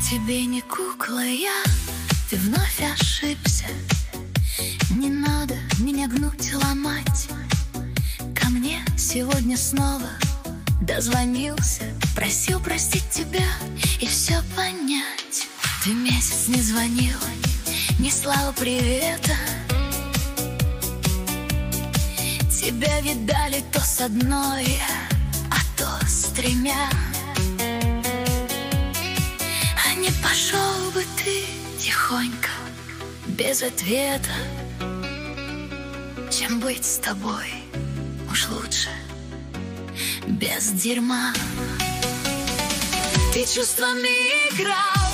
Тебе не кукла я, ты вновь ошибся. Не надо меня гнуть, ломать. Ко мне сегодня снова дозвонился, просил простить тебя и все понять. Ты месяц не звонил, не слал привета. Тебя видали то с одной, а то с тремя. А не пошел бы ты тихонько, без ответа, чем быть с тобой, уж лучше без дерьма. Ты чувствами играл,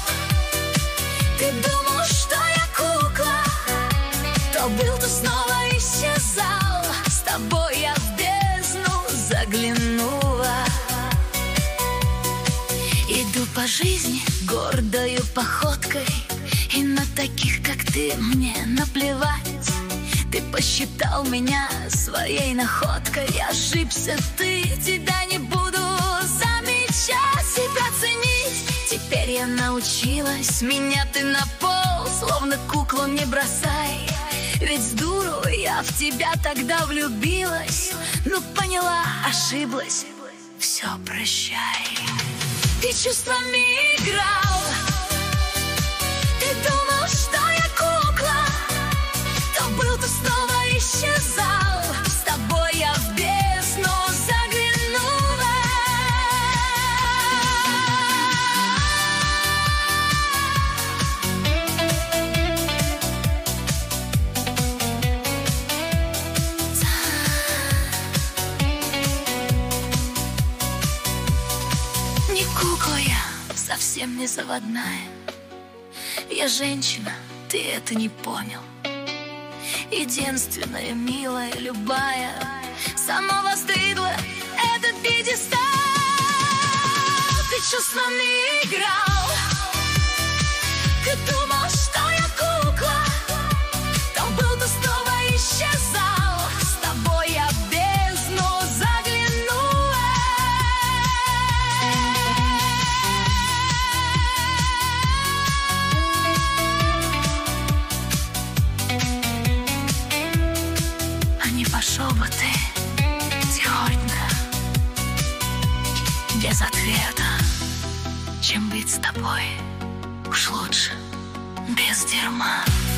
ты думал, что я кукла. То был, то снова исчезал. С тобой я в бездну заглянула. Иду по жизни гордою походкой, и на таких, как ты, мне наплевать. Ты посчитал меня своей находкой. Ошибся ты, тебя не буду замечать, себя ценить. Теперь я научилась, меня ты на пол, словно куклу не бросай. Ведь с дуру я в тебя тогда влюбилась. Ну поняла, ошиблась, все, прощай. Ты чувствами играл, ты думал, что я кукла. То был, то снова исчезал. С тобой я в бездну заглянула. Не кукла я, совсем не заводная. Я женщина, ты это не понял. Единственная, милая, любая, сама воздвигла этот пьедестал. Ты чувствами играл, ты думал, что я кукла. То был, то снова исчезал. С тобой я в бездну заглянула. Пошел бы ты тихонько, без ответа, чем быть с тобой, уж лучше без дерьма.